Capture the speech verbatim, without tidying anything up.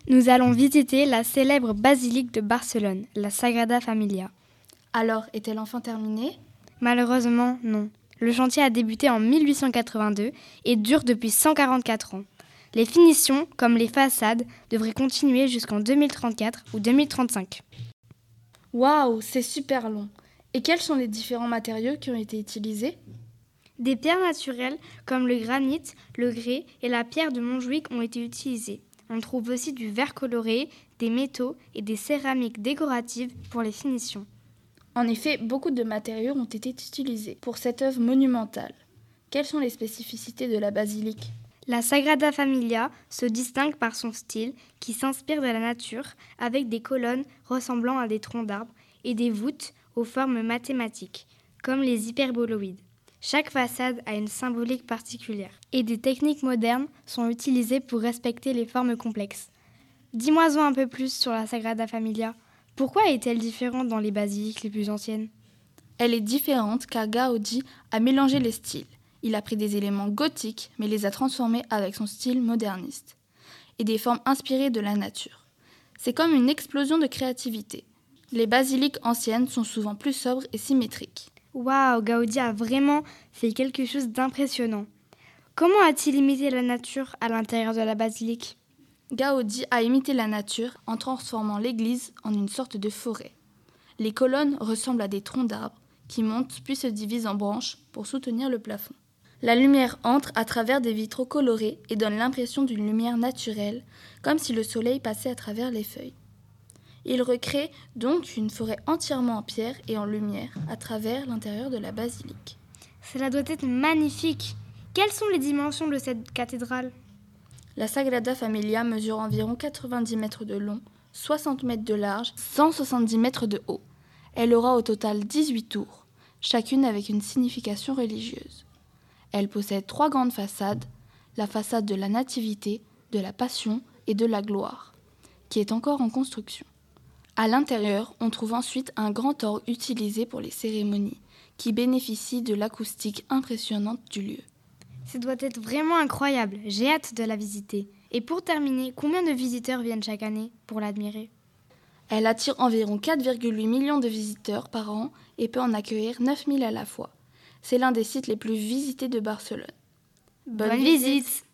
Nous allons visiter la célèbre basilique de Barcelone, la Sagrada Familia. Alors, est-elle enfin terminée ? Malheureusement, non. Le chantier a débuté en mille huit cent quatre-vingt-deux et dure depuis cent quarante-quatre ans. Les finitions, comme les façades, devraient continuer jusqu'en deux mille trente-quatre ou deux mille trente-cinq. Waouh, c'est super long. Et quels sont les différents matériaux qui ont été utilisés ? Des pierres naturelles comme le granit, le grès et la pierre de Montjuïc ont été utilisées. On trouve aussi du verre coloré, des métaux et des céramiques décoratives pour les finitions. En effet, beaucoup de matériaux ont été utilisés pour cette œuvre monumentale. Quelles sont les spécificités de la basilique ? La Sagrada Familia se distingue par son style qui s'inspire de la nature avec des colonnes ressemblant à des troncs d'arbres et des voûtes aux formes mathématiques, comme les hyperboloïdes. Chaque façade a une symbolique particulière et des techniques modernes sont utilisées pour respecter les formes complexes. Dis-moi-en un peu plus sur la Sagrada Familia. Pourquoi est-elle différente dans les basiliques les plus anciennes ? Elle est différente car Gaudi a mélangé les styles. Il a pris des éléments gothiques mais les a transformés avec son style moderniste et des formes inspirées de la nature. C'est comme une explosion de créativité. Les basiliques anciennes sont souvent plus sobres et symétriques. Waouh, Gaudi a vraiment fait quelque chose d'impressionnant. Comment a-t-il imité la nature à l'intérieur de la basilique ? Gaudi a imité la nature en transformant l'église en une sorte de forêt. Les colonnes ressemblent à des troncs d'arbres qui montent puis se divisent en branches pour soutenir le plafond. La lumière entre à travers des vitraux colorés et donne l'impression d'une lumière naturelle, comme si le soleil passait à travers les feuilles. Il recrée donc une forêt entièrement en pierre et en lumière à travers l'intérieur de la basilique. Cela doit être magnifique. Quelles sont les dimensions de cette cathédrale ? La Sagrada Familia mesure environ quatre-vingt-dix mètres de long, soixante mètres de large, cent soixante-dix mètres de haut. Elle aura au total dix-huit tours, chacune avec une signification religieuse. Elle possède trois grandes façades, la façade de la Nativité, de la Passion et de la Gloire, qui est encore en construction. À l'intérieur, on trouve ensuite un grand orgue utilisé pour les cérémonies, qui bénéficie de l'acoustique impressionnante du lieu. Ça doit être vraiment incroyable, j'ai hâte de la visiter. Et pour terminer, combien de visiteurs viennent chaque année pour l'admirer ? Elle attire environ quatre virgule huit millions de visiteurs par an et peut en accueillir neuf mille à la fois. C'est l'un des sites les plus visités de Barcelone. Bonne, Bonne visite, visite.